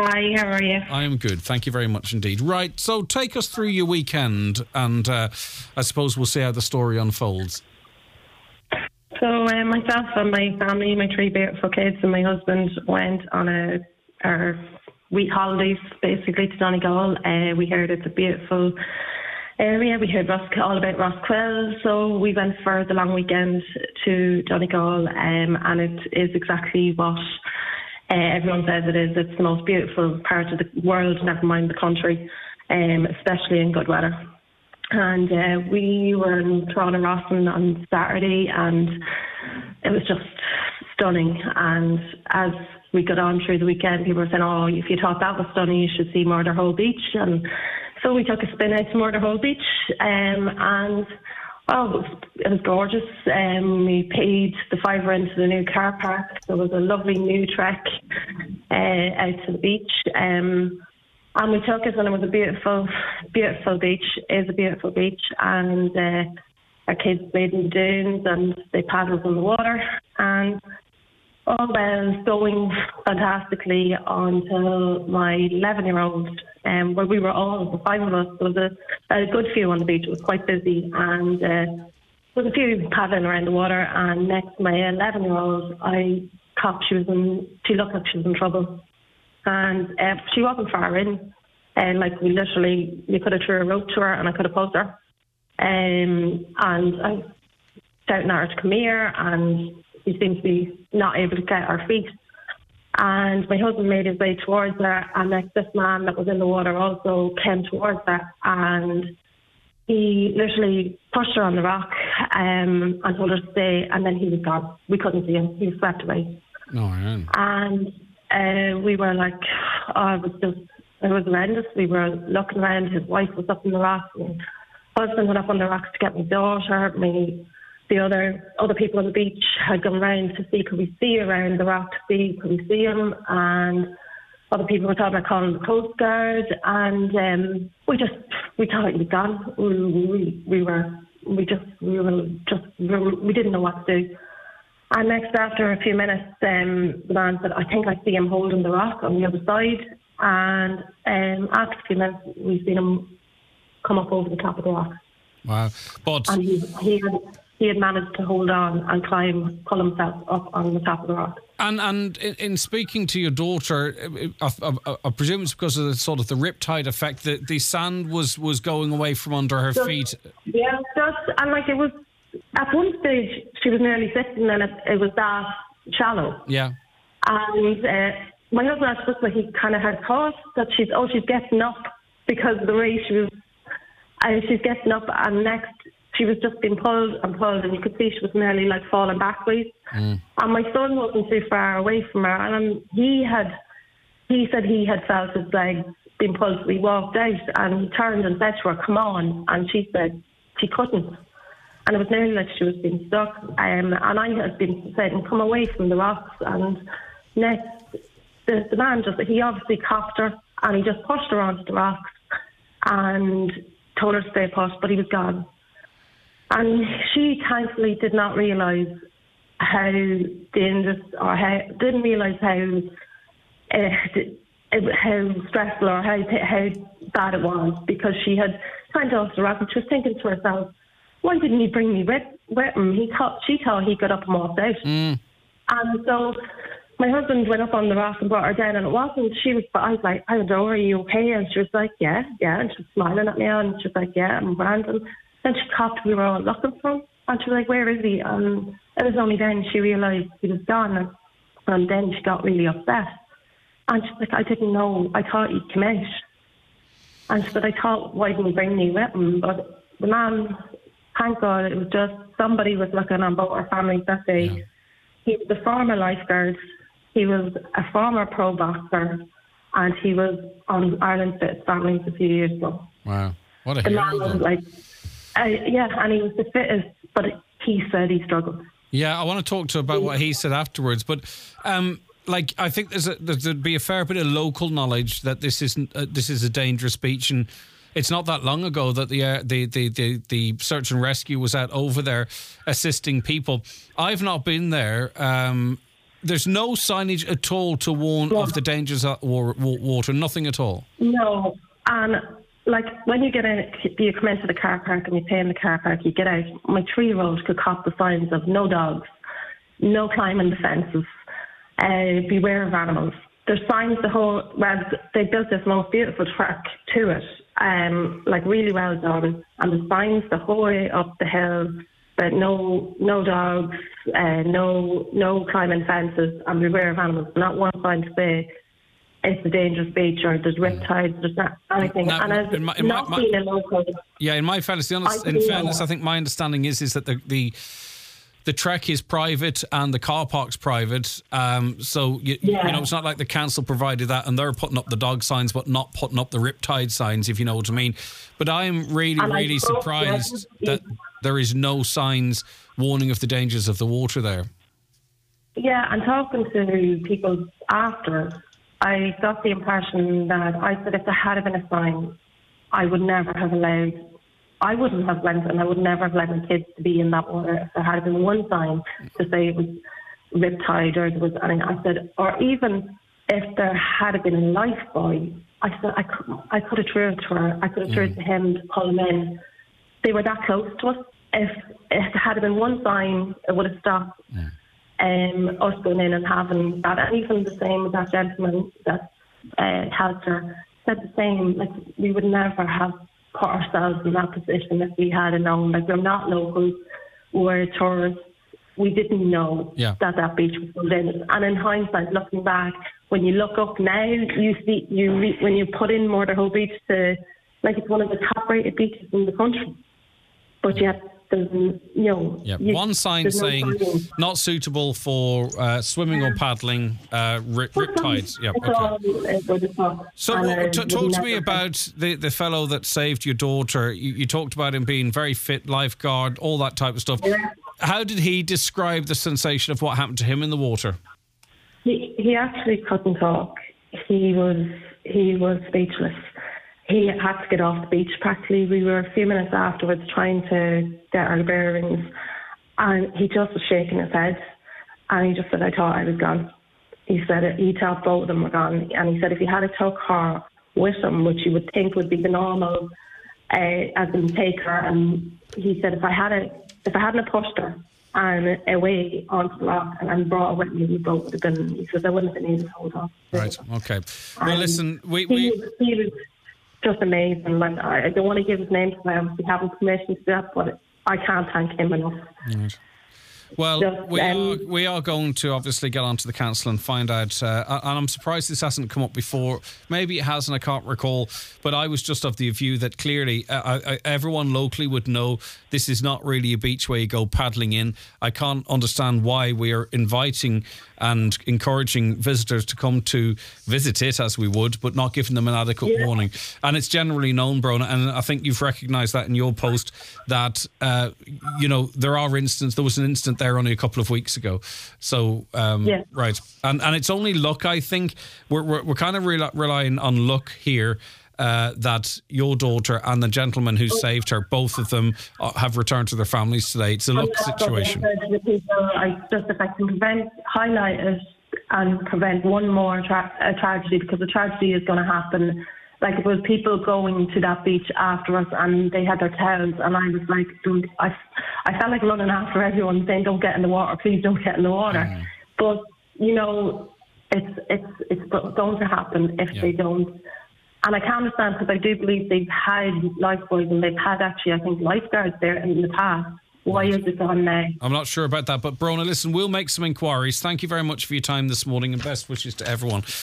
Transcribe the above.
Hi, how are you? I am good, thank you very much indeed. Right, so take us through your weekend, and I suppose we'll see how the story unfolds. So myself and my family, my 3 beautiful kids and my husband went on our week holidays basically to Donegal. We heard it's a beautiful area. We heard all about Rosquell, so we went for the long weekend to Donegal, and it is exactly what everyone says it is. It's the most beautiful part of the world, never mind the country, especially in good weather. And we were in Toronto-Rossin on Saturday, and it was just stunning. And as we got on through the weekend, people were saying, oh, if you thought that was stunning, you should see Murderhole Beach. And so we took a spin out to Murderhole Beach, and it was gorgeous. We paid the $5 into the new car park. There was a lovely new trek out to the beach. And we took it, and it was a beautiful, beautiful beach. It is a beautiful beach. And our kids played in the dunes, and they paddled in the water. And all was going fantastically until my 11-year-old, where we were all, the 5 of us, there was a good few on the beach. It was quite busy, and there was a few paddling around the water. And next, my 11-year-old, she looked like she was in trouble. And she wasn't far in. And you could have threw a rope to her, and I could have pulled her. And I shouting at her to come here, and she seemed to be not able to get her feet. And my husband made his way towards her, and this man that was in the water also came towards her, and he literally pushed her on the rock and told her to stay, and then he was gone. We couldn't see him. He was swept away. Oh, yeah. And we were like, it was horrendous. We were looking around. His wife was up on the rocks, and husband went up on the rocks to get my daughter. The other people on the beach had gone round to see, could we see around the rock, could we see him? And other people were talking about calling the Coast Guard, and we thought he was gone. We didn't know what to do. And next, after a few minutes, the man said, I think I see him holding the rock on the other side. And after a few minutes, we seen him come up over the top of the rock. Wow. But and he had managed to hold on and pull himself up on the top of the rock. And in speaking to your daughter, I presume it's because of the sort of the riptide effect that the sand was going away from under her feet. Yeah, it was, at one stage, she was nearly sitting, and it was that shallow. Yeah. And my husband he kind of had thought that she's getting up, because of the way she was, she's getting up, and next she was just being pulled and pulled, and you could see she was nearly falling backwards. And my son wasn't too far away from her, and he said he had felt his legs being pulled, so he walked out, and he turned and said to her, come on, and she said she couldn't. And it was nearly like she was being stuck. And I had been saying, come away from the rocks. And next, the man he obviously coughed her, and he just pushed her onto the rocks and told her to stay put, but he was gone. And she thankfully did not realise how dangerous, or didn't realise how stressful or how bad it was, because she had climbed off the rock, and she was thinking to herself, why didn't he bring me with him? She thought he got up and walked out. And so my husband went up on the rock and brought her down, and it wasn't. I was like, I don't know, are you okay? And she was like, yeah. And she was smiling at me, and she was like, yeah, I'm grand. And then she thought we were all looking for him, and she was like, where is he? And it was only then she realised he was gone, and then she got really upset. And she's like, I didn't know, I thought he'd come out. And she said, I thought, why didn't he bring me with him? But the man, thank God, it was just somebody was looking on both our families that day. Yeah. He was a former lifeguard, he was a former pro boxer, and he was on Ireland's Fittest Families a few years ago. Wow, what a hero! And he was the fittest, but he said he struggled. Yeah, I want to talk to you about what he said afterwards, but I think there'd be a fair bit of local knowledge that this is a dangerous beach, and it's not that long ago that the search and rescue was out over there assisting people. I've not been there. there's no signage at all to warn of the dangers of water. Nothing at all. No, and like when you come into the car park and you pay in the car park, you get out. My 3-year-old could cop the signs of no dogs, no climbing the fences, beware of animals. There's signs they built this most beautiful track to it, like really well done, and the signs the whole way up the hill, but no dogs, no climbing fences, and beware of animals. Not one sign to say it's a dangerous beach or there's riptides, there's not anything. Now, and as not being a local, in fairness, I think my understanding is that the trek is private and the car park's private. So you know, it's not like the council provided that and they're putting up the dog signs, but not putting up the riptide signs, if you know what I mean. But I am really surprised that there is no signs warning of the dangers of the water there. Yeah, and talking to people after, I got the impression that I said if there had been a sign, I wouldn't have went and I would never have let my kids to be in that water if there had been one sign to say it was riptide or there was anything. I said, or even if there had been a life buoy, I said I could have threw it to her. I could have threw it to him to pull him in. They were that close to us. If there had been one sign, it would have stopped us going in and having that. And even the same with that gentleman that helped her said the same. Like, we would never have put ourselves in that position if we had known. Like, we're not locals, we're tourists. We didn't know that beach was so dangerous. And in hindsight, looking back, when you look up now, you see when you put in Murderhole Beach to, like, it's one of the top-rated beaches in the country. But yet, there's one sign saying not suitable for swimming or paddling, riptides. Yeah, okay. So talk to me about the fellow that saved your daughter. You talked about him being very fit, lifeguard, all that type of stuff. Yeah. How did he describe the sensation of what happened to him in the water? He actually couldn't talk. He was speechless. He had to get off the beach practically. We were a few minutes afterwards trying to get our bearings, and he just was shaking his head, and he just said, I thought I was gone. He said he thought both of them were gone, and he said if he had took her with him, which you would think would be the normal, as in take her, and he said if I hadn't pushed her and away onto the rock and brought her with me, we both would have been, he said I wouldn't have been able to hold on. Right, okay. Well, listen, he was just amazing. Like, I don't want to give his name because I obviously haven't permission to do that, but I can't thank him enough. Right. Well, we are going to obviously get onto the council and find out, and I'm surprised this hasn't come up before. Maybe it has and I can't recall, but I was just of the view that clearly everyone locally would know this is not really a beach where you go paddling in. I can't understand why we are inviting and encouraging visitors to come to visit it as we would, but not giving them an adequate warning. And it's generally known, Brona, and I think you've recognised that in your post, that, there was an incident there only a couple of weeks ago. So, right. And it's only luck, I think. We're kind of relying on luck here. That your daughter and the gentleman who saved her, both of them have returned to their families today. It's a luck situation. If I can highlight it and prevent one more tragedy, because the tragedy is going to happen. Like, it was people going to that beach after us and they had their towels, and I was like, I felt like running after everyone saying, don't get in the water, please don't get in the water. But, it's going to happen if they don't. And I can understand, because I do believe they've had lifebuoys and they've had actually, I think, lifeguards there in the past. Why is it on now? I'm not sure about that. But, Brona, listen, we'll make some inquiries. Thank you very much for your time this morning and best wishes to everyone.